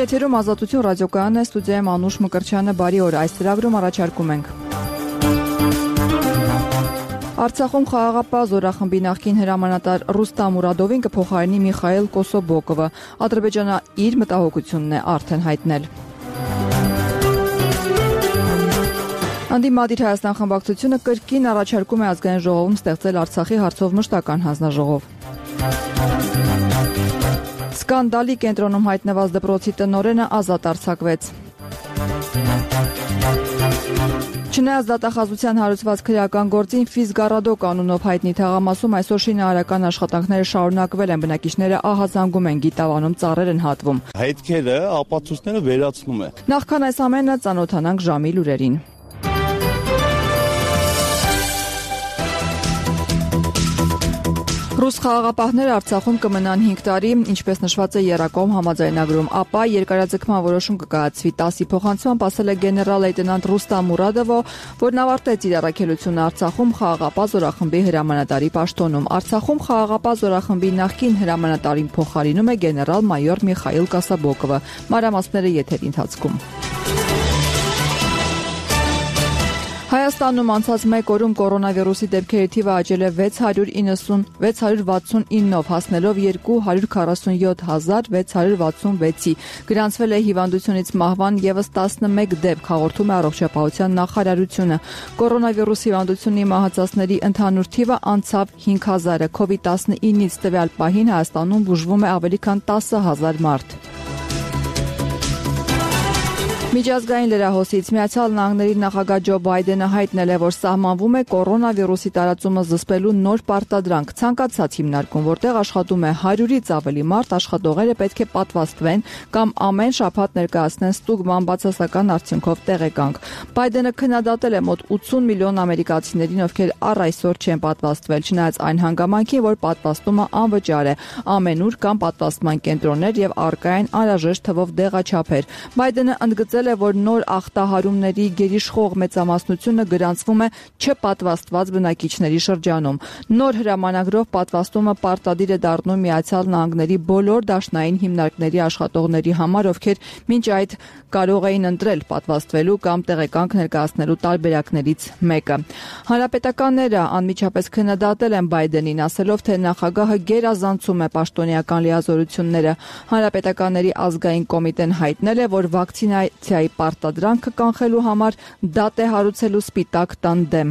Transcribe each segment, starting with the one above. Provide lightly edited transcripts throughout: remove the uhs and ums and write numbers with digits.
Եթերում Ազատություն ռադիոկայանն է, ստուդիայում Անուշ Մկրտչյանը, բարի օր, այս ծրագրում առաջարկում ենք։ Արցախում խաղաղապահ զորախմբի նախկին հրամանատար Ռուստամ Մուրադովին կփոխարինի Միխայիլ Կոսոբոկովը, Ադրբեջանը իր մտահոգությունն է արդեն հայտնել։ Անդիմադիր Հայաստան խմբակցությունը կրկին առաջարկում է ազգային ժողովում ստեղծել Արցախի հարցով մշտական հանձնաժողով։ Սկանդալի կենտրոնում հայտնված դպրոցի տնօրենը ազատ արձակվեց։ Չնայած դատախազության հարուցված քրեական գործին Ֆիզգարադոկ անունով հայտնի թաղամասում այսօր շինարարական աշխատանքները շարունակվել են, բնակիչները ահազանգում են, գիտավանում ծառեր են հատվում։ Հետքերը, ապացույցները վերացնում է։ Նախքան այս ամենը ծանոթանանք ժամի լուրերին։ Ռուս խաղաղապահները Արցախում կմնան 5 տարի, ինչպես նշված է եռակողմ համաձայնագրում, ապա երկարաձգման որոշում կկայացվի 10-ի փոխանցմամբ, ասել է գեներալ լեյտենանտ Ռուստամ Մուրադովը, որն ավարտեց իր առաքելությունը Արցախում խաղաղապահ զորախմբի հրամանատարի պաշտոնում։ Արցախում խաղաղապահ զորախմբի նախկին հրամանատարին փոխարինում է գեներալ-մայոր Միխայիլ Կոսոբոկովը։ Մանրամասները եթերի ընթացքում։ Հայաստանում անցած մեկ օրում կորոնավիրուսի դեպքերի թիվը աճել է 669-ով, հասնելով 247,666-ի։ Գրանցվել է հիվանդությունից մահվան ևս 11 դեպք, հաղորդում է Առողջապահության նախարարությունը։ Կորոնավիրուս հիվանդությունի մահացածների ընդհանուր թիվը անցավ 5,000-ը։ COVID-19-ից տվյալ պահին Հայաստանում բուժվում է ավելի քան 10,000 մարդ։ Միջազգային լրահոսից Միացյալ Նահանգների նախագահ Ջո Բայդենը հայտնել է, որ սահմանվում է կորոնավիրուսի տարածումը զսպելու նոր պարտադրանք, ցանկացած հիմնարկում, որտեղ աշխատում է 100-ից ավելի մարդ, աշխատողները պետք է պատվաստվեն կամ ամեն շաբաթ ներկայացնեն ստուգման բացասական արդյունքով տեղեկանք։ Բայդենը քննադատել է մոտ 80 միլիոն ամերիկացիներին, ովքեր առ այսօր չեն պատվաստվել, չնայած այն հանգամանքին, որ պատվաստումը անվճար է, ամենուր կան պատվաստման կենտրոններ եւ առկա են անհրաժեշտ թվով դեղաչափեր։ Բայդենը ընդգծել է, որ նոր ախտահարումների գերիշխող մեծամասնությունը գրանցվում է չպատվաստված բնակիչների շրջանում։ Նոր հրամանագրով պատվաստումը պարտադիր է դառնում Միացյալ Նահանգների բոլոր դաշնային հիմնարկների աշխատողների համար, ովքեր մինչ այդ կարող էին ընտրել պատվաստվելու կամ տեղեկանք ներկայացնելու տարբերակներից մեկը։ Հանրապետականները անմիջապես քննադատել են Բայդենին, ասելով, թե նախագահը գերազանցում է պաշտոնեական լիազորությունները։ Հանրապետականների ազգային կոմիտեն հայտնել է, որ վակցինացիայի պարտադրանքը կանխելու համար դատ է հարուցելու Սպիտակ տան դեմ։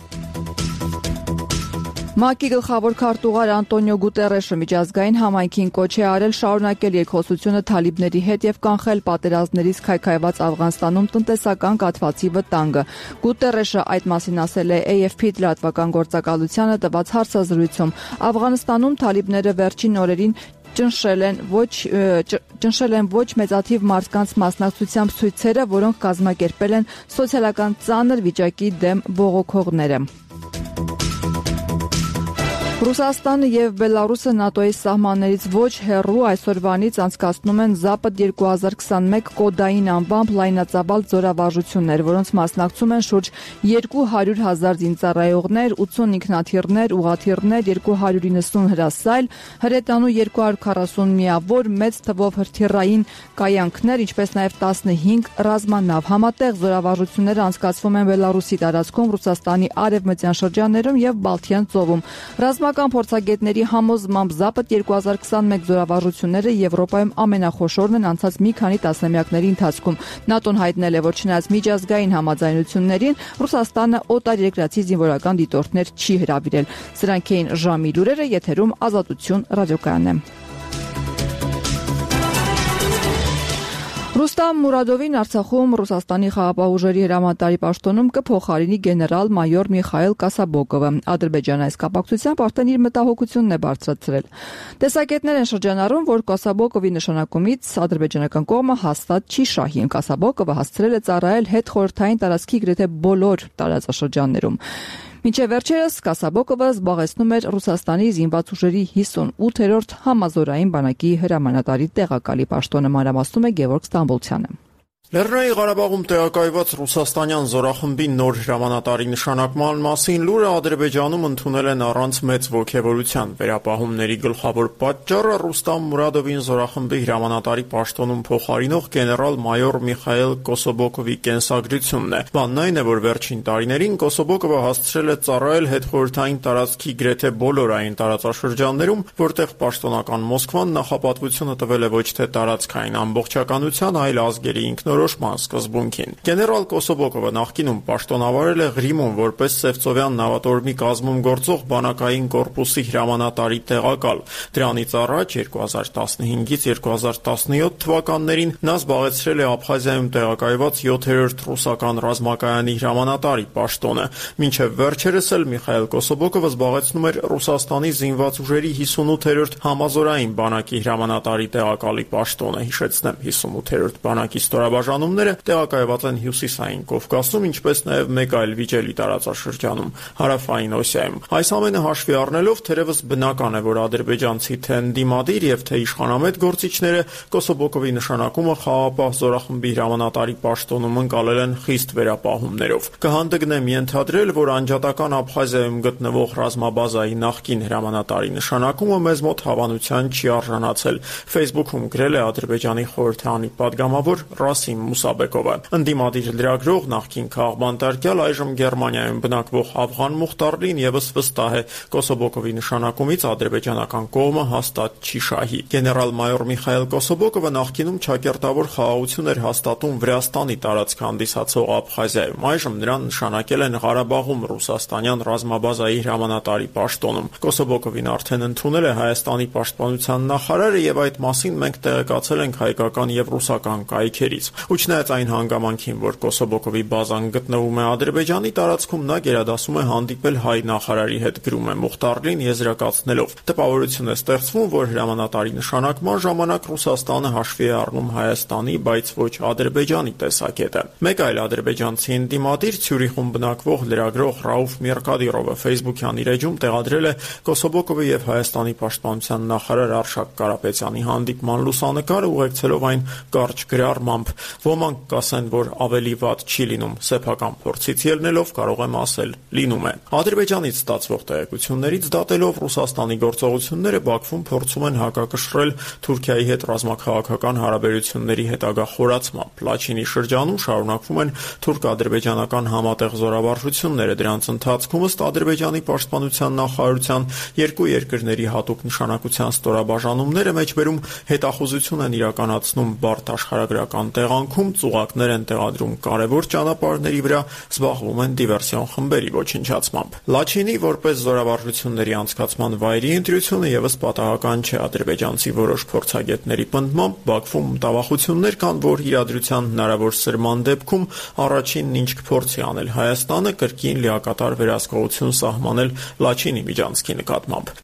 ՄԱԿ-ի գլխավոր քարտուղար Անտոնիո Գուտերեշը միջազգային համայնքին կոչ է արել շարունակել երկխոսությունը թալիբների հետ եւ կանխել պատերազմներից քայքայված Աֆղանստանում տնտեսական կաթվածի վտանգը։ Գուտերեշը այդ մասին ասել է AFP լրատվական գործակալությանը տված հարցազրույցում։ Աֆղանստանում թալիբները վերջին օրերին ճնշել են ոչ մեծաթիվ մարդկանց մասնակցությամբ ցույցերը, որոնք կազմակերպել են սոցիալական ծանր վիճակի դեմ բողոքողները։ Ռուսաստանը եւ Բելարուսը ՆԱՏՕ-ի սահմաններից ոչ հեռու այսօրվանից անցկացնում են Զապադ 2021 կոդային անվամբ լայնածավալ զորավարժություններ, որոնց մասնակցում են շուրջ 200,000 զինծառայողներ, 80 ինքնաթիռներ, ուղաթիռներ, 290 հրասայլ, հրետանու 240 միավոր, մեծ թվով հրթիռային կայանքներ, ինչպես նաեւ 15 ռազմանավ։ Համատեղ զորավարժությունները անցկացվում են Բելարուսի տարածքում, Ռուսաստանի արևմտյան շրջաններում եւ Բալթյան ծովում։ Ռազմական փորձագետների համոզմամբ Զապադ 2021 զորավարժությունները Եվրոպայում ամենախոշորն են անցած մի քանի տասնամյակների ընթացքում։ ՆԱՏՕ-ն հայտնել է, որ չնայած միջազգային համաձայնություններին Ռուսաստանը օտարերկրացի զինվորական դիտորդներ չի հրավիրել։ Սրանք էին ժամի լուրերը, եթերում Ազատություն ռադիոկայանն է։ Ռուստամ Մուրադովին Արցախում Ռուսաստանի խաղաղապահ ուժերի հրամանատարի պաշտոնում կփոխարինի գեներալ-մայոր Միխայիլ Կոսոբոկովը։ Ադրբեջանը այս կապակցությամբ արդեն իր մտահոգությունն է բարձրացրել։ Տեսակետներ են շրջանառում, որ Կոսոբոկովի նշանակումից ադրբեջանական կողմը հաստատ չի շահի։ Կոսոբոկովը հասցրել է ծառայել հետխորհրդային տարածքի գրեթե բոլոր տարածաշրջաններում։ Մինչև վերջերս Կոսոբոկովը զբաղեցնում էր Ռուսաստանի զինված ուժերի 58-րդ համազորային բանակի հրամանատարի տեղակալի պաշտոնը, մանրամասնում է Գևորգ Ստամբոլցյանը։ Լեռնային Ղարաբաղում տեղակայված ռուսաստանյան զորախմբի նոր հրամանատարի նշանակման մասին լուրը Ադրբեջանում ընդունել են առանց մեծ ոգևորության։ Վերապահումների գլխավոր պատճառը Ռուստամ Մուրադովին զորախմբի հրամանատարի պաշտոնում փոխարինող գեներալ-մայոր Միխայել Կոսոբոկովի կենսագրությունն է։ Բանն այն է, որ վերջին տարիներին Կոսոբոկովը հասցրել է ծառայել հետխորհրդային տարածքի գրեթե բոլոր այն տարածաշրջաններում, որտեղ պաշտոնական Մոսկվան նախապատվությունը տվել է ոչ թե տարածքային ամբողջականության, այլ ազգերի ինքնորոշման սկզբունքին։ Գեներալ Կոսոբոկովը նախկինում պաշտոնավարել է Ղրիմում որպես Սևծովյան նավատորմի կազմում գործող բանակային կորպուսի հրամանատարի տեղակալ։ Դրանից առաջ 2015-ից 2017 թվականներին նա զբաղեցրել է Աբխազիայում տեղակայված 7-րդ ռուսական ռազմակայանի հրամանատարի պաշտոնը։ Մինչև վերջերս էլ Միխայել Կոսոբոկովը զբաղեցնում էր Ռուսաստանի զինված ուժերի 58-րդ համազորային բանակի հրամանատարի տեղակալի պաշտոնը։ Հիշեցնեմ, 58-րդ բանակի ստորաբաժանումները տեղակայված են Հյուսիսային Կովկասում, ինչպես նաև մեկ այլ վիճելի տարածաշրջանում՝ Հարավային Օսիայում։ Այս ամենը հաշվի առնելով, թերևս բնական է, որ ադրբեջանցի թե ընդդիմադիր եւ թե իշխանամետ գործիչները Կոսոբոկովի նշանակումը խաղաղապահ զորախմբի հրամանատարի պաշտոնում ընկալել են խիստ վերապահումներով։ Կհանդգնեմ ենթադրել, որ անջատական Աբխազիայում գտնվող ռազմաբազայի նախկին հրամանատարի նշանակումը մեզ մոտ հավանության չի արժանացել։ Facebook-ում գրել է Ադրբեջանի խորհրդարանի падգամավոր Ռասիմ Մուսաբեկովը։ Ընդդիմադիր լրագրող, նախկին քաղբանտարկյալ, այժմ Գերմանիայում բնակվող Աֆղան Մուխտարլին եւս վստահ է Կոսոբոկովի նշանակումից ադրբեջանական կողմը հաստատ չի շահի։ Գեներալ-մայոր Միխայել Կոսոբոկովը նախկինում ճակերտավոր խաղաղություն էր հաստատում Վրաստանի տարածք հանդիսացող Աբխազիայում։ Այժմ նրան նշանակել են Ղարաբաղում ռուսաստանյան ռազմաբազայի հրամանատարի պաշտոնում։ Կոսոբոկովին արդեն ընդունել է Հայաստանի պաշտպանության նախարարը եւ այդ մասին մենք տեղեկացել ենք հայկական եւ ռուսական կայքերից։ Ու չնայած այն հանգամանքին, որ Կոսոբոկովի բազան գտնվում է Ադրբեջանի տարածքում, նա գերադասում է հանդիպել հայ նախարարի հետ, գրում է Մուխտարլին եզրակացնելով։ Տպավորություն է ստեղծվում, որ հրամանատարի նշանակման ժամանակ Ռուսաստանը հաշվի է առնում Հայաստանի, բայց ոչ Ադրբեջանի տեսակետը։ Մեկ այլ ադրբեջանցի ընդդիմադիր Ցյուրիխում բնակվող լրագրող Ռաուֆ Միրկադիրովը Facebook-յան իր էջում տեղադրել է Կոսոբոկովի եւ Հայաստանի պաշտպանության նախարար Արշակ Կարապետյանի հանդիպման լուսանկարը, ուղեկցելով այն կարճ գրառմամբ։ Ոմանք կասեն, որ ավելի վատ չի լինում, սեփական փորձից ելնելով կարող եմ ասել՝ լինում է։ Ադրբեջանից ստացվող տեղեկություններից դատելով Ռուսաստանի գործողությունները Բաքվում փորձում են հակակշռել Թուրքիայի հետ ռազմաքաղաքական հարաբերությունների հետագա խորացմամբ։ Լաչինի շրջանում շարունակվում են թուրք-ադրբեջանական համատեղ զորավարժությունները։ Դրանց ընթացքում ըստ Ադրբեջանի պաշտպանության նախարարության երկու երկրների հատուկ նշանակության ստորաբաժանումները մեջբերում հետախուզություն են իրականացնում բարդ աշխարհագրական տեղանքում, ծուղակներ են տեղադրում կարևոր ճանապարհների վրա, զբաղվում են դիվերսիոն խմբերի ոչնչացմամբ։ Լաչինի որպես զորավարժությունների անցկացման վայրի ընտրությունը եւս պատահական չէ։ Ադրբեջանցի որոշ փորձագետների պնդմամբ Բաքվում մտավախություններ կան, որ իրադրության հնարավոր սրման դեպքում առաջինն ինչ կփորձի անել Հայաստանը, կրկին լիակատար վերահսկողություն սահմանել Լաչինի միջանցքի նկատմամբ։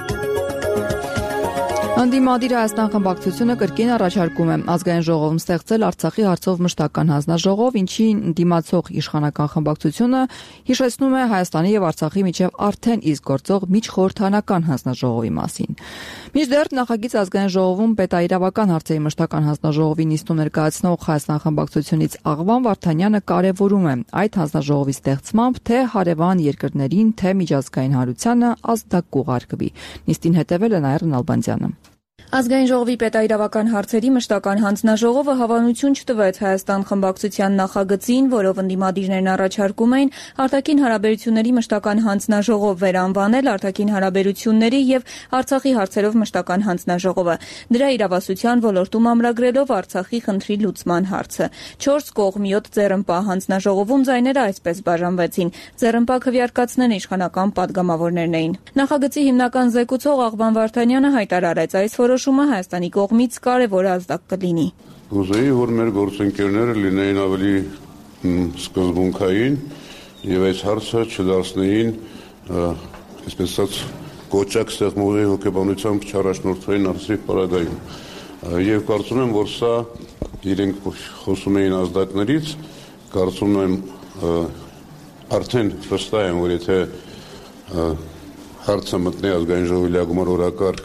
Ընդդիմադիր Հայաստան խմբակցությունը կրկին առաջարկում է ազգային ժողովում ստեղծել Արցախի հարցով մշտական հանձնաժողով, ինչին դիմացող իշխանական խմբակցությունը հիշեցնում է Հայաստանի եւ Արցախի միջև արդեն իսկ գործող միջխորհրդանական հանձնաժողովի մասին։ Մինչդեռ նախագիծ ազգային ժողովում պետաիրավական հարցերի մշտական հանձնաժողովի նիստում ներկայացնող Հայաստան խմբակցությունից Աղվան Վարդանյանը կարևորում է այդ հանձնաժողովի ստեղծմամբ թե հարևան երկրներին, թե միջազգային հանրությանը ազդակուղ արկվի։ Նիստին հետևել է Նաիրա Նալբանդյանը։ Ազգային ժողովի պետաիրավական հարցերի մշտական հանձնաժողովը հավանություն չտվեց Հայաստան խմբակցության նախագծին, որով ընդդիմադիրներն առաջարկում էին արտաքին հարաբերությունների մշտական հանձնաժողով վերանվանել արտաքին հարաբերությունների եւ Արցախի հարցերով մշտական հանձնաժողովը, դրա իրավասության ոլորտում ամրագրելով Արցախի խնդրի լուծման հարցը։ 4 կողմ 7 ձեռնպահ հանձնաժողովում ձայները այսպես բաժանվեցին։ Ձեռնպահ քվեարկածներն իշխանական падգամավորներն էին։ Նախագծի հիմնական զեկուցող Աղվան Վարդանյանը հայտարարեց, այս որոշումը Հայաստանի կողմից կարևոր ազդակ կլինի։ Կուզեի, որ մեր գործընկերները լինեին ավելի սկզբունքային եւ այս հարցը չդարձնեին, այսպես ասած, կոճակ ստեղծողի հոգեբանությամբ չառաջնորդվեին արծիվ պարագայում։ Եվ կարծում եմ, որ սա իրենք խոսում էին ազդակներից, կարծում եմ արդեն վստահ եմ, որ եթե հարցը մտնի ազգային ժողովի լիագումար օրակարգ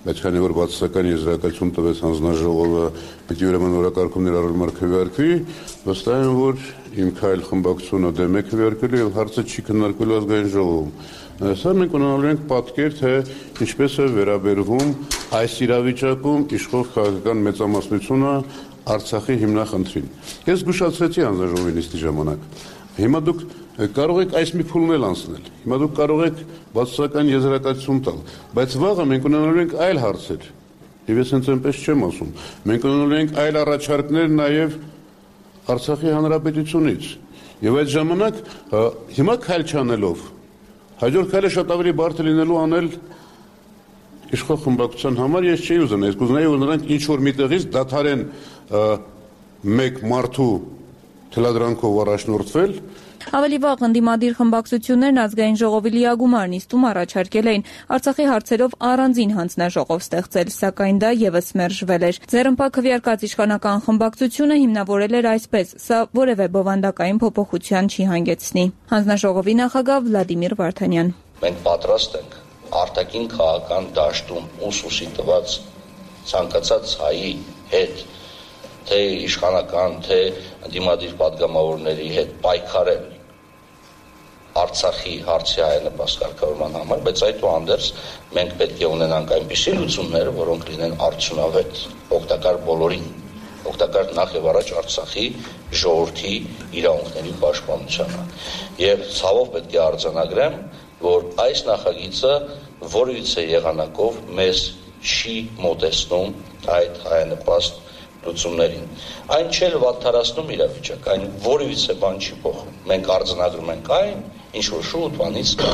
բայց քանի որ բացասական եզրակացություն տվեց հանձնաժողովը, պիտի ուրեմն օրակարգումներ առնվար քվեարկվի, վստահ եմ, որ իմ քայլ խմբակցությունը դեմ է քվեարկելու եւ հարցը չի քննարկվելու ազգային ժողովում։ Սա մենք ունենալու ենք պատկեր, թե ինչպես է վերաբերվում այս իրավիճակում իշխող քաղաքական մեծամասնությունը Արցախի հիմնախնդրին։ Ես զգուշացրեցի հանձնաժողովի նիստի ժամանակ։ Հիմա դուք կարող եք այս մի փուլն էլ անցնել։ Հիմա դուք կարող եք բացասական եզրակացություն տալ, բայց վաղը մենք ունենալու ենք այլ հարցեր։ Եվ ես հենց այնպես չեմ ասում։ Մենք ունենալու ենք այլ առաջարկներ նաև Արցախի հանրապետությունից։ Եվ այդ ժամանակ հիմա քայլ չանելով, հաջորդ քայլը շատ ավելի բարդ լինելու անել իշխող խմբակցության համար ես չէի ուզենա, ես կուզենայի, որ նրանք ինչ որ միտեղից դադարեն մեկ մարդու թելադրանքով առաջնորդվել։ Ավելի վաղ ընդդիմադիր խմբակցություններն ազգային ժողովի լիագումար նիստում առաջարկել էին Արցախի հարցերով առանձին հանձնաժողով ստեղծել, սակայն դա ևս մերժվել էր։ Ձեռնպա քվեարկած իշխանական խմբակցությունը հիմնավորել էր այսպես. սա որևէ բովանդակային փոփոխության չի հանգեցնի։ Հանձնաժողովի նախագահ Վլադիմիր Վարդանյան. Մենք պատրաստ ենք արտաքին քաղաքական դաշտում ուսուսի տված ցանկացած հայի հետ, թե իշխանական, թե ընդդիմադիր պատգամավորների հետ պայքարել Արցախի հարցի հայանպաստ կարգավորման համար, բայց այդուհանդերձ մենք պետք է ունենանք այնպիսի լուծումներ, որոնք լինեն արդյունավետ, օգտակար բոլորին, օգտակար նախ եւ առաջ Արցախի ժողովրդի իրավունքների պաշտպանությանը։ Եվ ցավով պետք է արձանագրեմ, որ այս նախագիծը որևիցե եղանակով մեզ չի մոտեցնում այդ հայանպաստ լուծումներին։ Այն չէ վատթարացնում իրավիճակ, այն որևիցե բան չի փոխում։ Մենք արձանագրում ենք այն, ինչ որ շուտ բանից կա։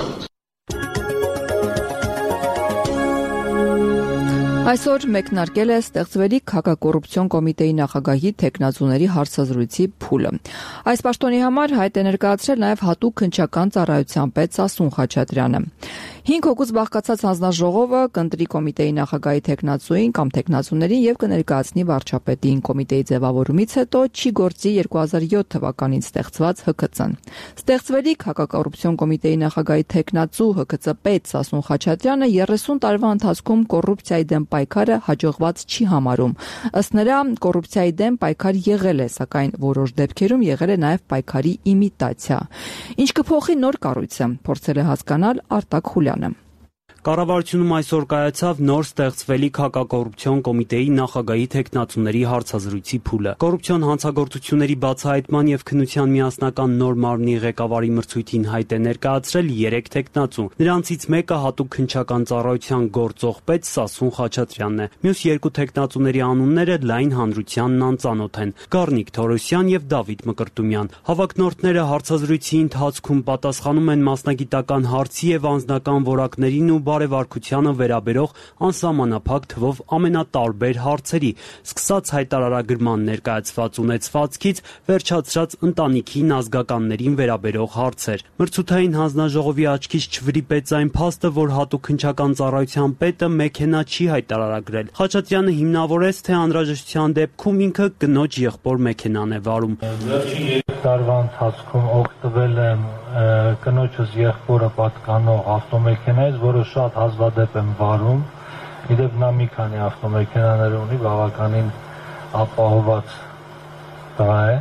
Այսօր մեկնարկել է ստեղծվելիք հակակոռուպցիոն կոմիտեի նախագահի թեկնածուների հարցազրույցի փուլը։ Այս պաշտոնի համար հայտ է ներկայացրել նաև հատուկ քննչական ծառայության պետ Սասուն Խաչատրյանը։ 5 հոգուց բաղկացած հանձնաժողովը կընտրի կոմիտեի նախագահի թեկնածուին կամ թեկնածուներին եւ կներկայացնի վարչապետին։ Կոմիտեի ձևավորումից հետո չի գործի 2007 թվականին ստեղծված ՀՔՑ-ն։ Ստեղծվելիք հակակոռուպցիոն կոմիտեի նախագահի թեկնածու ՀՔՑ պետ Սասուն Խաչատրյանը 30 տարվա ընթացքում կոռուպցիայի դեմ պայքարը հաջողված չի համարում։ Ըստ նրա, կոռուպցիայի դեմ պայքար եղել է, սակայն որոշ դեպքերում եղել է նաև պայքարի իմիտացիա։ Ինչ կփոխի նոր կառույցը, փորձել է հասկանալ Արտակ Խուլյանը։ Կառավարությունում այսօր կայացավ նոր ստեղծվելիք հակակոռուպցիոն կոմիտեի նախագահի թեկնածուների հարցազրույցի փուլը։ Կոռուպցիոն հանցագործությունների բացահայտման եւ քննության միասնական նոր մարմնի ղեկավարի մրցույթին հայտ է ներկայացրել 3 թեկնածու։ Նրանցից մեկը հատուկ քննչական ծառայության գործող պետ Սասուն Խաչատրյանն է։ Մյուս 2 թեկնածուների անունները լայն հանրությանն անծանոթ են՝ Գառնիկ Թորոսյան եւ Դավիթ Մկրտումյան։ Հավակնորդները հարցազրույցի ընթացքում պատասխանում են մասնագիտական հարցի եւ անձնական որակներին ու բարեվարկությանը վերաբերող անսահմանափակ թվով ամենատարբեր հարցերի, սկսած հայտարարագրման ներկայացված ունեցվածքից, վերջացրած ընտանիքին ազգականներին վերաբերող հարցեր։ Մրցութային հանձնաժողովի աչքից չվրիպեց այն փաստը, որ հատուկ քննչական ծառայության պետը մեքենա չի հայտարարագրել։ Խաչատրյանը հիմնավորեց, թե անհրաժեշտության դեպքում ինքը կնոջ եղբոր մեքենան է վարում։ Վերջին 3 տարվա ընթացքում օգտվել եմ կնոջս եղբորը պատկանող ավտոմեքենայից, որը շատ հազվադեպ եմ վարում։ Իդեպ նա մի քանի ավտոմեքենաներ ունի, բավականին ապահովված տղա է։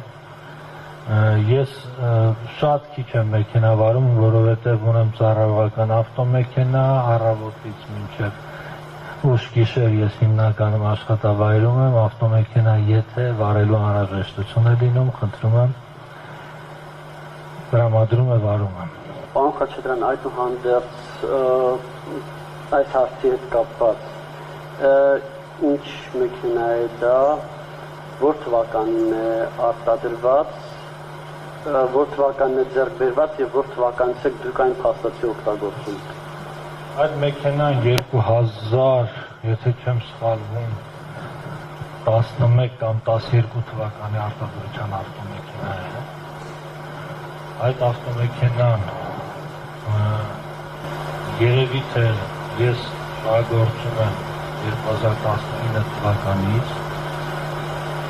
Ես շատ քիչ եմ մեքենա վարում, որովհետև ունեմ ծառայողական ավտոմեքենա, առավոտից մինչև ուշ գիշեր ես հիմնականում աշխատավայրում եմ, ավտոմեքենա եթե վարելու անհրաժեշտություն է լինում, խնդրում եմ տրամադրում է վարում եմ։ Պարոն Խաչատրյան, այդուհանդերձ այս հարցի հետ կապված ինչ մեքենա է դա, որ թվականին է արտադրված, որ թվականին է ձեռք բերված եւ որ թվականից է դուք այն փաստացի օգտագործում։ Այդ մեքենան 2000, եթե չեմ սխալվում, 11 կամ 12 թվականի արտադրության ավտոմեքենա է։ Այդ ավտոմեքենան երևի թե ես շահագործում եմ 2019 թվականից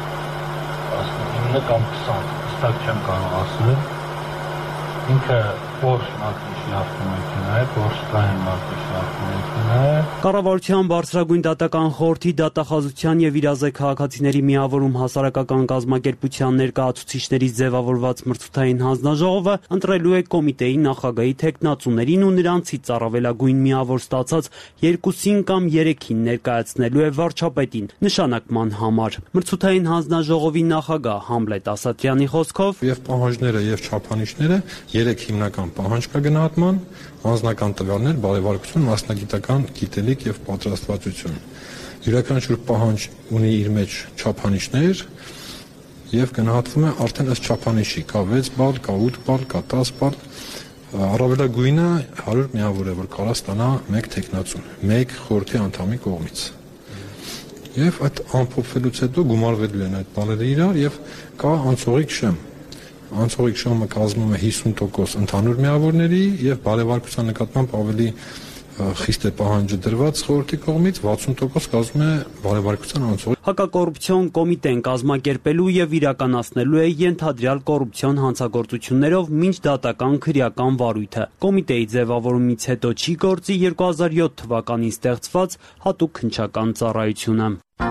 19 կամ 20, հստակ չեմ կարող ասել։ Ինքը խոշոր մակրիշի ավտոմեքենա է, բորշտային մակրիշի ավտոմեքենա է։ Կառավարության բարձրագույն դատական խորհրդի դատախազության եւ իրազեկ քաղաքացիների միավորում հասարակական կազմակերպության ներկայացուցիչներից ձևավորված մրցութային հանձնաժողովը ընտրելու է կոմիտեի նախագահի թեկնածուներին ու նրանցից առավելագույն միավոր ստացած 2-ին կամ 3-ին ներկայացնելու է վարչապետին նշանակման համար։ Մրցութային հանձնաժողովի նախագահ Համլետ Ասատրյանի խոսքով եւ պահանջները եւ չափանիշները 3 հիմնական պահանջ կա գնահատման, անձնական տվյալներ, բարեվարկություն, մասնագիտական գիտելիք եւ պատրաստվածություն։ Յուրաքանչյուր պահանջ ունի իր մեջ չափանիշներ եւ գնահատվում է արդեն ըստ չափանիշի, կա 6 բալ, կա 8 բալ, կա 10 բալ։ Առավելագույնը 100 միավոր է, որ կարա ստանա 1 թեկնածուն, 1 խորհրդի անդամի կողմից։ Եվ այդ ամփոփվելուց հետո գումարվելու են այդ բաները իրար եւ կա անցողիկ շեմ։ Անցողիկ շեմը կազմում է 50% ընդհանուր միավորների եւ բարեվարկության նկատմամբ ավելի խիստ է պահանջը դրված խորհրդի կողմից 60% կազմում է բարեվարկության անցողիկ։ Հակակոռուպցիոն կոմիտեն կազմակերպելու եւ իրականացնելու է ենթադրյալ կոռուպցիոն հանցագործություններով մինչ դատական քրեական վարույթը։ Կոմիտեի ձևավորումից հետո չի գործի 2007 թվականին ստեղծված հատուկ քննչական ծառայությունը։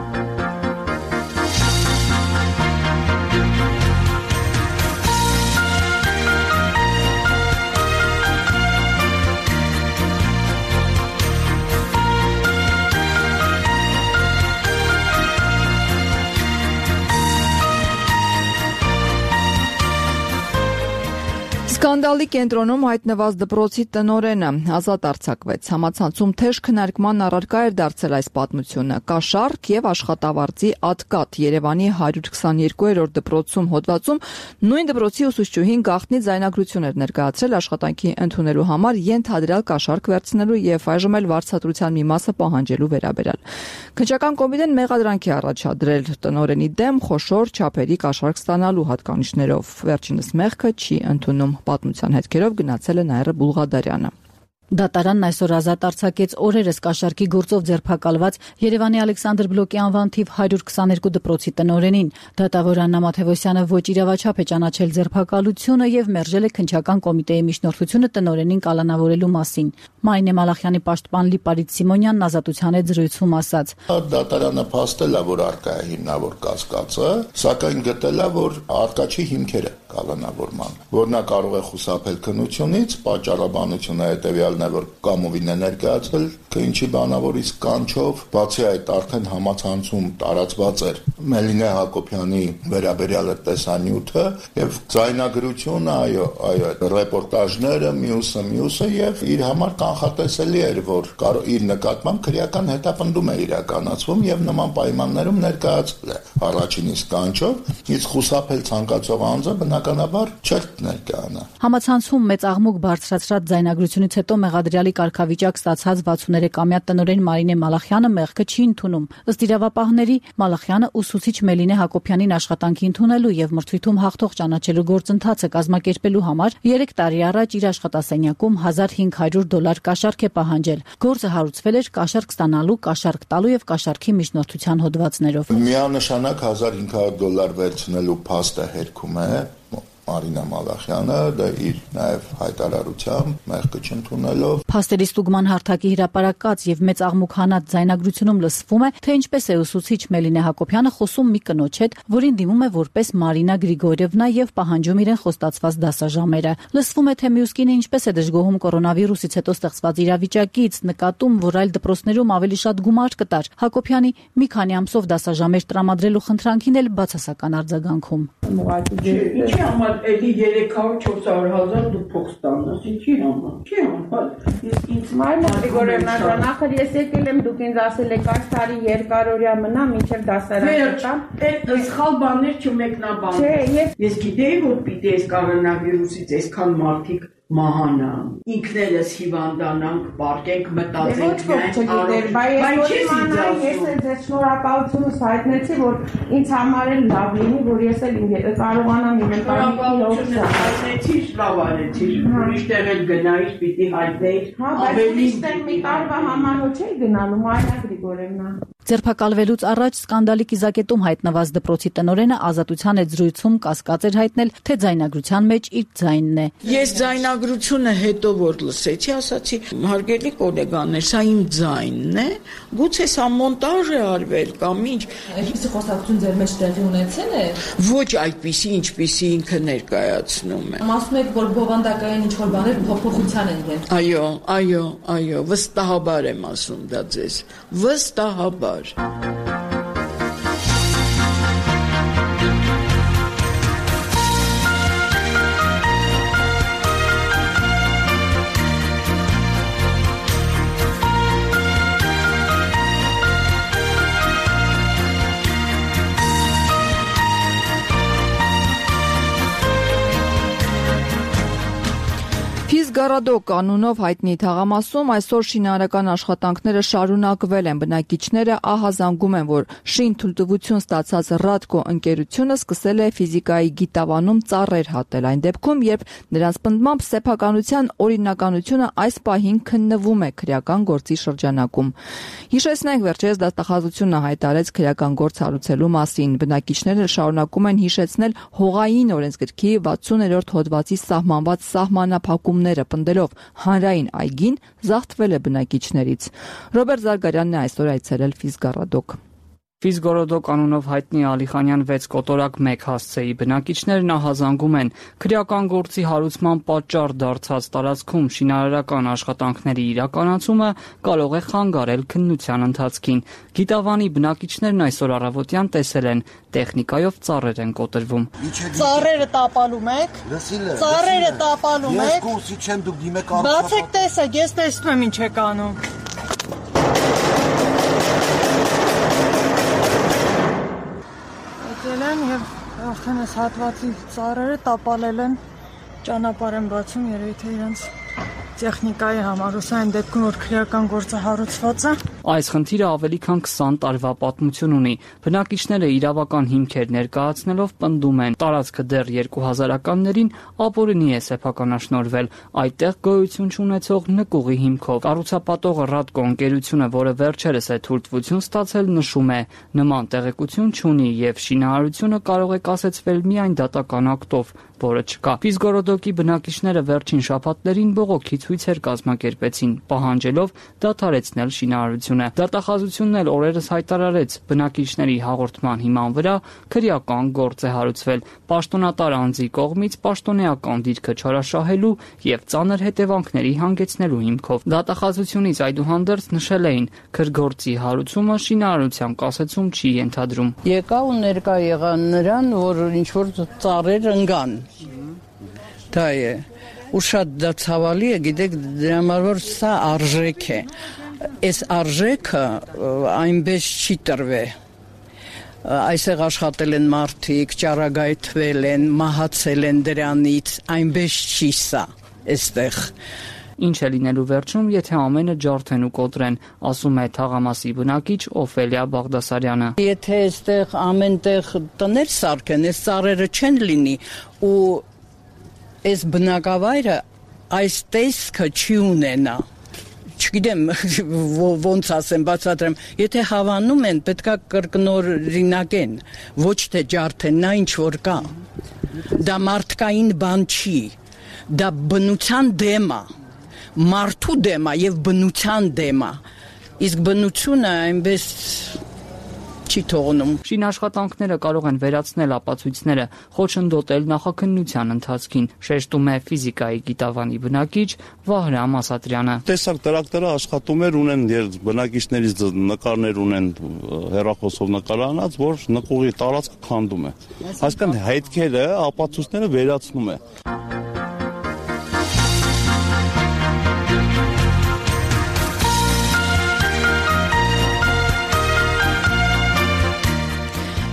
Սկանդալի կենտրոնում հայտնված դպրոցի տնօրենը ազատ արձակվեց։ Համացանցում թեժ քննարկման առարկա էր դարձել այս պատմությունը։ Կաշառք եւ աշխատավարձի ատկատ Երևանի 122-րդ դպրոցում հոդվածում նույն դպրոցի ուսուցչուհին գաղտնի ձայնագրություն էր ներկայացրել աշխատանքի ընդունելու համար ենթադրյալ կաշառք վերցնելու եւ այժմ էլ վարձատրության մի մասը պահանջելու վերաբերյալ։ Քննչական կոմիտեն մեղադրանքի առաջադրել տնօրենի դեմ խոշոր չափերի կաշառք ստանալու հատկանիշներով։ Վերջինս մեղքը չի ընդունում։ Պատմության հետքերով գնացել է Նաիրա Բուլղադարյանը։ Դատարանն այսօր ազատ արձակեց օրերս կաշառքի գործով ձերբակալված Երևանի Ալեքսանդր Բլոկի անվան թիվ 122 դպրոցի տնօրենին։ Դատավոր Աննա Մաթևոսյանը ոչ իրավաչափ է ճանաչել ձերբակալությունը եւ մերժել է քննչական կոմիտեի միջնորդությունը տնօրենին կալանավորելու մասին։ Մարինե Մալախյանի պաշտպան Լիպարիտ Սիմոնյանն ազատության հետ զրույցում ասաց. Դատարանը փաստել է, որ արկա է հիմնավոր կասկածը, սակայն գտել է, որ արկա չի հիմքերը կալանավորման, որ նա կարող է խուսափել քննությունից, պատճառաբանությունը հետեւյալն է, որ կամովին է ներկայացվել, ինչի բանավորից կանչով, բացի այդ արդեն համացանցում տարածված էր Մելինե Հակոբյանի վերաբերյալ տեսանյութը եւ ձայնագրությունը, այո, ռեպորտաժները, մյուսը եւ իր համար կանխատեսելի էր, որ իր նկատմամբ քրեական հետապնդում է իրականացվում եւ նման պայմաններում ներկայացվել է առաջին իսկ կանչով, իսկ խուսափել ցանկացող անձը բնականաբար չէր ներկայանա։ Համացանցում մեծ աղմուկ բարձրացրած ձայնագրությունից հետո մեղադրյալի կարգավիճակ ստացած 63-ամյա տնօրեն Մարինե Մալախյանը մեղքը չի ընդունում։ Ըստ իրավապահների, Մալախյանը ուսուցիչ Մելինե Հակոբյանին աշխատանքի ընդունելու եւ մրցույթում հաղթող ճանաչելու գործընթացը կազմակերպելու համար 3 տարի առաջ իր աշխատասենյակում $1500 կաշառք է պահանջել։ Գործը հարուցվել էր կաշառք ստանալու, կաշառք տալու եւ կաշառքի միջնորդության հոդվածներով։ Միանշանակ $1500 վերցնելու փաստը հերքում է Մարինա Մալախյանը դա իր նաև հայտարարությամբ մեղքը չընդունելով Փաստերի ստուգման հարթակի հրապարակած եւ մեծ աղմուկ հանած ձայնագրությունում լսվում է, թե ինչպես է ուսուցիչ Մելինե Հակոբյանը խոսում մի կնոջ հետ, որին դիմում է որպես Մարինա Գրիգորիևնա եւ պահանջում իրեն խոստացված դասաժամերը։ Լսվում է, թե մյուս կինը ինչպես է դժգոհում կորոնավիրուսից հետո ստեղծված իրավիճակից, նկատում, որ այլ դպրոցներում ավելի շատ գումար կտար։ Հակոբյանի մի քանի ամսով դասաժամեր տրամադրելու խնդրանքին էլ բացասական արձագանքում։ Ինչի համար էլի 300-400 հազար դու փող ստանաս, ինչի համար։ Չի համար։ Ինձ Մարինա Գրիգորիևնա, նախր ես եկել եմ, դուք ինձ ասել եք այս տարի երկարօրյա մնա, մինչև դասարան տամ։ Այդ սխալ բաներ չմեկնաբան։ Չէ, ես գիտեի, որ պիտի այս կորոնավիրուսից այսքան մարդիկ մահանա, ինքներս հիվանդանանք, պարկենք, մտածենք բայց ես ձեզ շնորհակալությունս հայտնեցի, որ ինձ համար էլ լավ լինի, որ ես էլ կարողանամ իմ ընտանիքի հայտնեցիր, լավ արեցիր, ուրիշ տեղ էլ գնայիր, պիտի հայտնեիր, ավելի մի տարվա համար ոչ էի գնալու, Մարինա Գրիգորիևնա։ Ձերբակալվելուց առաջ սկանդալի կիզակետում հայտնված դպրոցի տնօրենը Ազատության հետ զրույցում կասկած էր հայտնել, թե ձայնագրության մեջ իր ձայնն է։ Ես ձայնագրությունը հետո որ լսեցի, ասացի, հարգելի գոլեգաներ, սա իմ ձայնն է, գուցե սա մոնտաժ է արվել կամ ինչ։ Այսպիսի խոսակցություն ձեր մեջ տեղի ունեցել է։ Ոչ այդպիսի, ինչպիսի ինքը ներկայացնում է։ Ասում եք, որ բովանդակային ինչ-որ բաներ փոփոխության են իրեն։ Այո, վստահաբար եմ ասում դա ձեզ, վստահաբար։ Ֆիզգարադոկ անունով հայտնի թաղամասում այսօր շինարարական աշխատանքները շարունակվել են։ Բնակիչները ահազանգում են, որ շինթույլտվություն ստացած Ռադկո ընկերությունը սկսել է ֆիզիկայի գիտավանում ծառեր հատել։ Այն դեպքում, երբ նրանց պնդմամբ սեփականության օրինականությունը այս պահին քննվում է քրեական գործի շրջանակում։ Հիշեցնենք, վերջերս դատախազությունը հայտարարեց քրեական գործ հարուցելու մասին։ Բնակիչները շարունակում են հիշեցնել Հողային օրենսգրքի 60-րդ հոդվածի սահմանված սահմանափակումները, պնդելով հանրային այգին զարթվել է բնակիչներից։ Ռոբերտ Զարգարյանն է այսօր այցելել Ֆիզգարադոկ։ Ֆիզգարադոկ անունով հայտնի Ալիխանյան 6 կոտորակ 1 հասցեի բնակիչներն ահազանգում են քրեական գործի հարուցման պատճառ դարձած տարածքում շինարարական աշխատանքների իրականացումը կարող է խանգարել քննության ընթացքին։ Գիտավանի բնակիչներն այսօր առավոտյան տեսել են տեխնիկայով ծառեր են կոտրվում։ Ծառերը տապալում եք։ Ծառերը տապալում եք։ Ես կուրսի չեմ, դուք դիմեք առողջ։ Բացեք տեսեք, ես տեսնում եմ ինչ եք անում։ Եվ արդեն այս հատվածի ծառերը տապալել են, ճանապարհ են բացում, երևի թե իրենց տեխնիկայի համար, ուսային դեպքում, որ քրեական գործը հարուցված է։ Այս խնդիրը ավելի քան 20 տարվա պատմություն ունի։ Բնակիչները իրավական հիմքեր ներկայացնելով պնդում են, տարածքը դեռ 2000-ականներին ապօրինի է սեփականաշնորհվել, այդտեղ գոյություն չունեցող նկուղի հիմքով։ Կառուցապատողը Ռադկո ընկերությունը, որը վերջերս է թույլտվություն ստացել, նշում է, նման տեղեկություն չունի եւ շինարարությունը կարող է կասեցվել միայն դատական ակտով, որը չկա։ Ֆիզգարադոկի բնակիչները վերջին շաբաթներին բողոքի ցույցեր կազմակերպեցին, պահանջելով դադարեցնել շինարարությունը։ Դատախազությունն էլ օրերս հայտարարեց, բնակիչների հաղորդման հիման վրա քրեական գործ է հարուցվել պաշտոնատար անձի կողմից պաշտոնեական դիրքը չարաշահելու եւ ծանր հետևանքների հանգեցնելու հիմքով։ Դատախազությունից այդուհանդերձ նշել էին, քրգործի հարուցումը շինարարության կասեցում չի ենթադրում։ Եկա ու ներկա եղա նրան, որ ինչ որ ծառեր ընկան։ Դա է։ Ու շատ դա ցավալի է, գիտեք, դրա համար որ սա արժեք է։ Այս արժեքը այնպես չի տրվել։ Այսեղ աշխատել են մարդիկ, ճարագայթվել են, մահացել են դրանից, այնպես չի սա, այստեղ։ Ինչ է լինելու վերջում, եթե ամենը ջարդեն ու կոտրեն, ասում է թաղամասի բնակիչ Օֆելիա Բաղդասարյանը։ Եթե այստեղ ամենտեղ տներ սարքեն, այս ծառերը չեն լինի ու այս բնակավայրը այս տեսքը չի ունենա։ Չգիտեմ ոնց ասեմ, բացատրեմ, եթե հավանում են, պետքա կրկնօրինակեն, ոչ թե ջարդեն, նա ինչ որ կա։ Դա մարդկային բան չի, դա բնության դեմ է, մարդու դեմ է եւ բնության դեմ է։ Իսկ բնությունը այնպես չի թողնում։ Շինաշխատանքները կարող են վերացնել ապացույցները, խոչընդոտել նախաքննության ընթացքին, շեշտում է ֆիզիկայի գիտավանի բնակիչ Վահրամ Ասատրյանը։ Տեսակ տրակտորը աշխատում էր, ունեն բնակիչներից նկարներ ունեն հեռախոսով նկարանած, որ նկուղի տարածքը քանդում է։ Այսինքն հետքերը, ապացույցները վերացնում է։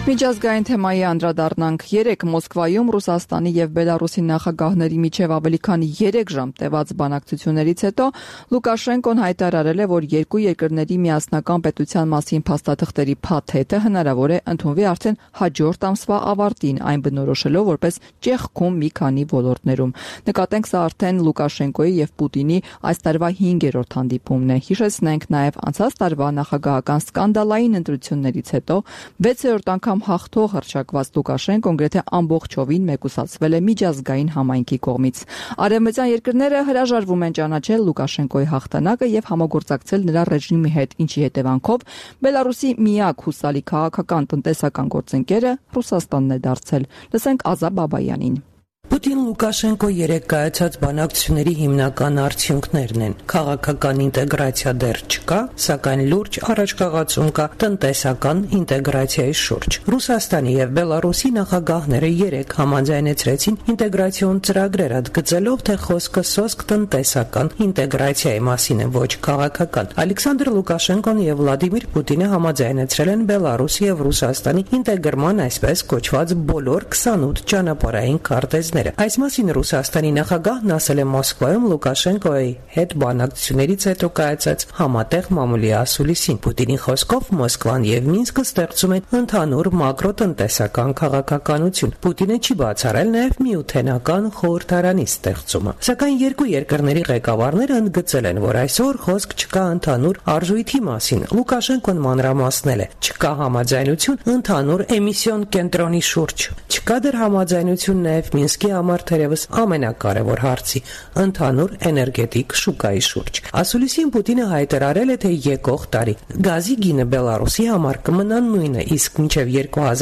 Միջազգային թեմայի անդրադառնանք։ 3 Մոսկվայում Ռուսաստանի եւ Բելարուսի նախագահների միջև ավելի քան 3 ժամ տևած բանակցություններից հետո Լուկաշենկոն հայտարարել է, որ երկու երկրների միասնական պետության մասին փաստաթղթերի փաթեթը հնարավոր է ընդունվի արդեն հաջորդ ամսվա ավարտին, այն բնորոշելով որպես ճեղքում մի քանի ոլորտներում։ Նկատենք, սա արդեն Լուկաշենկոյի եւ Պուտինի այս տարվա 5-րդ հանդիպումն է։ Հիշեցնենք նաեւ անցած տարվա նախագահական սկանդալային ընտրություններից հետո 6-րդ անգամ հաղթող հռչակված Լուկաշենկոն գրեթե ամբողջովին մեկուսացվել է միջազգային համայնքի կողմից։ Արևմտյան երկրները հրաժարվում են ճանաչել Լուկաշենկոյի հաղթանակը եւ համագործակցել նրա ռեժիմի հետ, ինչի հետևանքով Բելարուսի միակ հուսալի քաղաքական տնտեսական գործընկերը Ռուսաստանն է դարձել։ Լսենք Ազա Բաբայանին։ Պուտին-Լուկաշենկո 3 կայացած բանակցությունների հիմնական արդյունքներն են։ Քաղաքական ինտեգրացիա դեռ չկա, սակայն լուրջ առաջխաղացում կա տնտեսական ինտեգրացիայի շուրջ։ Ռուսաստանի եւ Բելարուսի նախագահները 3 համաձայնեցրեցին ինտեգրացիոն ծրագրեր, ընդգծելով, թե խոսքը սոսկ տնտեսական ինտեգրացիայի մասին է, ոչ քաղաքական։ Ալեքսանդր Լուկաշենկոն եւ Վլադիմիր Պուտինը համաձայնեցրել են Բելարուսի եւ Ռուսաստանի ինտեգրման այսպես կոչված բոլոր 28 ճանապարհային քարտեզները։ Այս մասին Ռուսաստանի նախագահն ասել է Մոսկվայում Լուկաշենկոյի հետ բանակցություններից հետո կայացած համատեղ մամուլի ասուլիսին։ Պուտինի խոսքով Մոսկվան եւ Մինսկը ստեղծում են ընդհանուր մակրոտնտեսական քաղաքականություն։ Պուտինը չի բացառել նաեւ միութենական խորհրդարանի ստեղծումը։ Սակայն երկու երկրների ղեկավարները ընդգծել են, որ այսօր խոսք չկա ընդհանուր արժույթի մասին։ Լուկաշենկոն մանրամասնել է. չկա համաձայնություն ընդհանուր էմիսիոն կենտրոնի շուրջ։ Չկա դեռ համաձայնություն նաեւ Մինսկի համար թերևս ամենակարևոր հարցի ընդհանուր էներգետիկ շուկայի շուրջ։ Ասուլիսին Պուտինը հայտարարել է, թե եկող տարի գազի գինը Բելարուսի համար կմնա նույնը, իսկ մինչև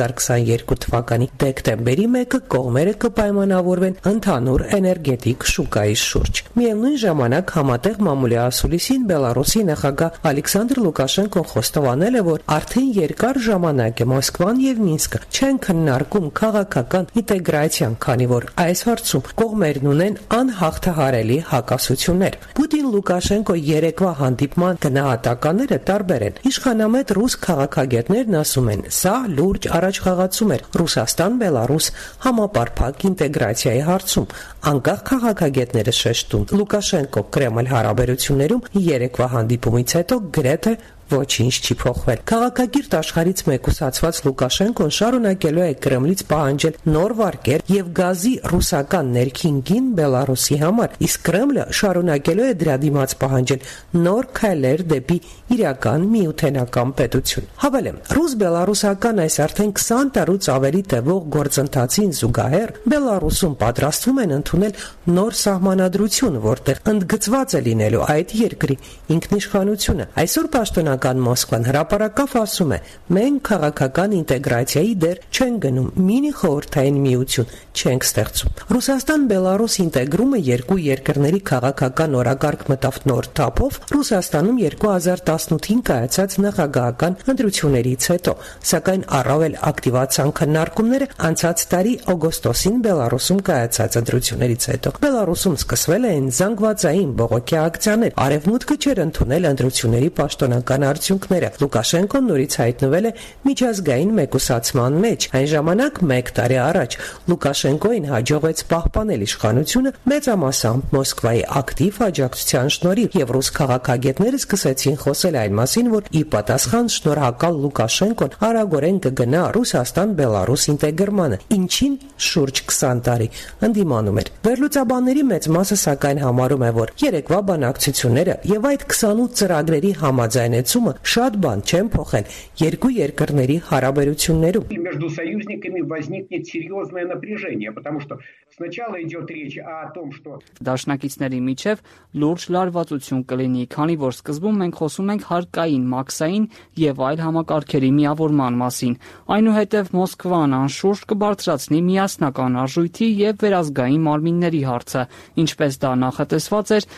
2022 թվականի դեկտեմբերի 1-ը կողմերը կպայմանավորվեն ընդհանուր էներգետիկ շուկայի շուրջ։ Միևնույն ժամանակ համատեղ մամուլի ասուլիսին Բելարուսի նախագահ Ալեքսանդր Լուկաշենկոն խոստովանել է, որ արդեն երկար ժամանակ է Մոսկվան եւ Մինսկը չեն քննարկում քաղաքական ինտեգրացիան, քանի որ այս հարցում կողմերն ունեն անհաղթահարելի հակասություններ։ Պուտին-Լուկաշենկո երեկվա հանդիպման գնահատականները տարբեր են։ Իշխանամետ ռուս քաղաքագետներն ասում են, սա լուրջ առաջխաղացում էր Ռուսաստան-Բելարուս համապարփակ ինտեգրացիայի հարցում։ Անկախ քաղաքագետները շեշտում, Լուկաշենկո-Կրեմլ հարաբերություններում երեկվա հանդիպումից հետո գրեթե ոչինչ չի փոխվել։ Քաղաքագիրտ աշխարհից մեկուսացված Լուկաշենկոն շարունակելու է Կրեմլից պահանջել նոր վարկեր եւ գազի ռուսական ներքին գին Բելարուսի համար, իսկ Կրեմլը շարունակելու է դրա դիմաց պահանջել նոր քայլեր դեպի իրական միութենական պետություն։ Հավելեմ, ռուս-բելարուսական այս արդեն 20 տարուց ավելի տևող գործընթացին զուգահեռ Բելարուսում պատրաստվում են ընդունել նոր սահմանադրություն, որտեղ ընդգծված է լինելու այդ երկրի ինքնիշխանությունը։ Այսօր պաշտոնական Մոսկվան հրապարակավ ասում է, մենք քաղաքական ինտեգրացիայի դեռ չենք գնում, մինի խորհրդային միություն չենք ստեղծում։ Ռուսաստան-Բելարուս ինտեգրումը երկու երկրների քաղաքական օրակարգ մտավ նոր թափով Ռուսաստանում 2018-ին կայացած նախագահական ընտրություններից հետո, սակայն առավել ակտիվացան քննարկումները անցած տարի օգոստոսին Բելարուսում կայացած ընտրություններից հետո։ Բելարուսում սկսվել են զանգվածային բողոքի ակցիաներ, արևմուտքը չէր ընդունել ընտրությունների պաշտոնական արդյունքները։ Լուկաշենկոն նորից հայտնվել է միջազգային մեկուսացման մեջ։ Այն ժամանակ 1 տարի առաջ Լուկաշենկոին հաջողվեց պահպանել իշխանությունը մեծամասամբ Մոսկվայի ակտիվ աջակցության շնորհիվ, եւ ռուս քաղաքագետները սկսեցին խոսել այն մասին, որ ի պատասխան շնորհակալ Լուկաշենկոն արագորեն կգնա Ռուսաստան-Բելարուս ինտեգրմանը, ինչին շուրջ 20 տարի ընդդիմանում էր։ Վերլուծաբանների մեծ մասը սակայն համարում է, որ երեկվա բանակցությունները եւ այդ 28 ծրագրերի համաձայնեցումը շատ բան չեն փոխել երկու երկրների հարաբերություններում։ Между союзниками возникнет серьезное напряжение, потому что сначала идет речь о том, что Դաշնակիցների միջև լուրջ լարվածություն կլինի, քանի որ սկզբում մենք խոսում ենք հարկային, մաքսային եւ այլ համակարգերի միավորման մասին։ Այնուհետև Մոսկվան անշուշտ կբարձրացնի միասնական արժույթի եւ վերազգային մարմինների հարցը, ինչպես դա նախատեսված էր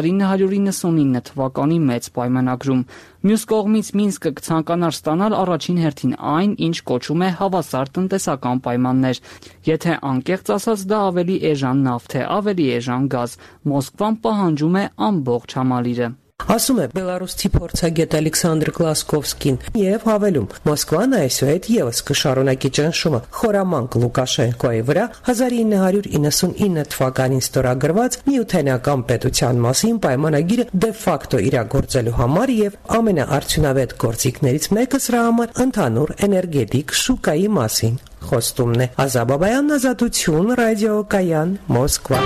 1999 թվականի մեծ պայմանագրում։ Մյուս կողմից Մինսկը կցանկանար ստանալ առաջին հերթին այն, ինչ կոչում է հավասար տնտեսական պայմաններ։ Եթե անկեղծ ասած, դա ավելի էժան նավթ է, ավելի էժան գազ։ Մոսկվան պահանջում է ամբողջ համալիրը։ Ասում է Բելարուսի փորձագետ Ալեքսանդր Գլասկովսկին եւ հավելում. Մոսկվան այսուհետ եւս կշարունակի ճնշումը խորամանկ Լուկաշենկոյի վրա 1999 թվականին ստորագրված միութենական պետության մասին պայմանագիրը դե ֆակտո իրագործելու համար եւ ամենաարդյունավետ գործիքներից մեկը սրա համար ընդհանուր էներգետիկ շուկայի մասին խոստումն է։ Ազաբաբայան, Ազատություն, ռադիոկայան, Մոսկվա։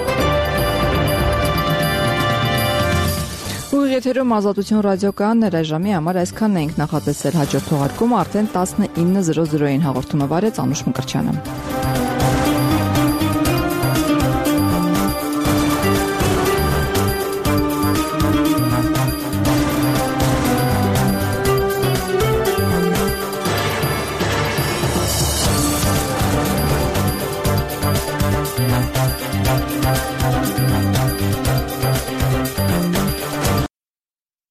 Եթերում Ազատություն ռադիոկայանն այժմի համար այսքանն ենք նախատեսել, հաջորդ թողարկումը արդեն 19:00-ին հաղորդումը վարեց Անուշ Մկրտչյանը։